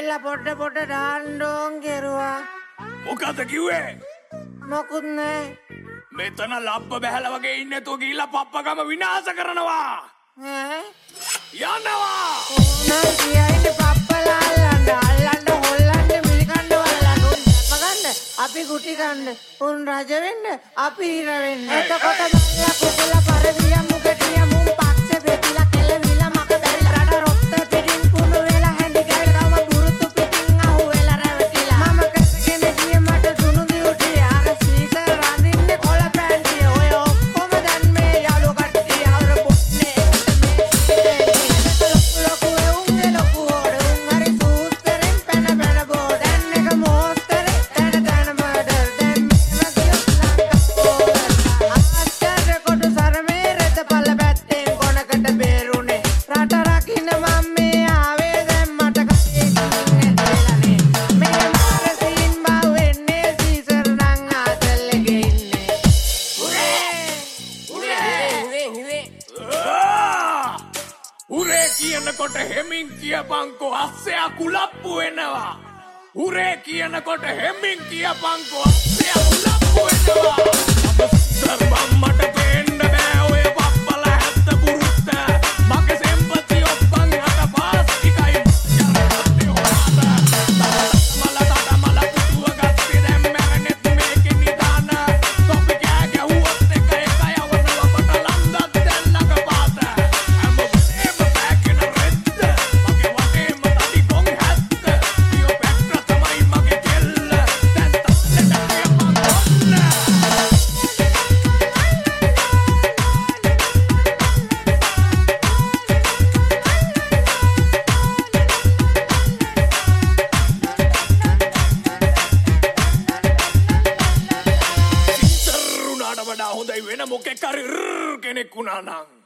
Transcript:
ඇවිල්ලා පොඩ ඩාන්ඩෝන් කෙරුවා. මොකද කිව්වේ? මොකුත් නෑ. මෙතන ලබ්බ බැහැලා වගේ ඉන්නේ තෝ ගිහිල්ලා පප්පගම විනාශ කරනවා. ඈ? යනවා. නෑ කියයිනේ පප්පලා අල්ලන්න හොල්ලන්න මිලිකන්න වලන්න මගන්න අපි කුටි කන්න උන් රජ වෙන්න අපි හිර වෙන්න. එතකොට බල්ලා කුකුලා පරදියා මුකටියා මුන් පක්ෂ වෙතිලා කෙලවිලා මක බැරිලා රට රොත්ත පිටින් කුණු වෙලා හැඳි ගෑවම බුරුතු පිටින් අහු වෙලා රැවටිලා මම කරගෙන ගියේ මට දුනු දියුටි අර සීසර් රඳින්නේ කොළ පැන්ටිය ඔය ඔක්කොම දැන් මේ යාළු කට්ටිය හවර පොන්නේ ලොකු උන්නේ ලොකු ඕඩ උන් හරි සූස්තරෙන් පැන පැන බෝඩ දැන් එක මෝස්තරේ තන තන මඩර් දැන් මේව කියොත් ආශ්චර්ය කොට සරමේ රෙත පල්ල පැත්තෙන් කොනකට බේරුනේ රට රකින්න මම මේ ආවේ දැන් මට කටේ ගිහින් මේ මාරසින් බව වෙන්නේ සීසර් නම් ආතල්ලගේ ඉන්නේ උරේ කියනකොට හෙමින් කියපන්කෝ අස්සයා කුලප්පු වෙනවා. උරේ කියනකොට හෙමින් කියපන්කෝ අස්සයා කුලප්පු වෙනවා. මට පේන්න බෑ ඔය පප්පලා හැත්ත පුරුත්ත. මගේ සෙම්පති ඔක්කොන් හට පාස් ටිකයි මල පුටුව ගත්තේ දැන් මැරෙන්නෙත් මේකේ නිදාන. තොපි කෑ ගැහුවොත් එක යවනවා මට ලන්දත් දැන්නක පාත. හැම වෙලේම බෑගෙන රෙද්ද. මගේ වටේම තඩි කොන් හැත්ත. පියෝ පැට්‍ර තමයි මගේ කෙල්ල. දැන් තාලෙට කියපන් ඔන්න. සිතරුණාට වඩා හොඳයි වෙන මොකෙක් හරි කෙනෙක් වුණා නම්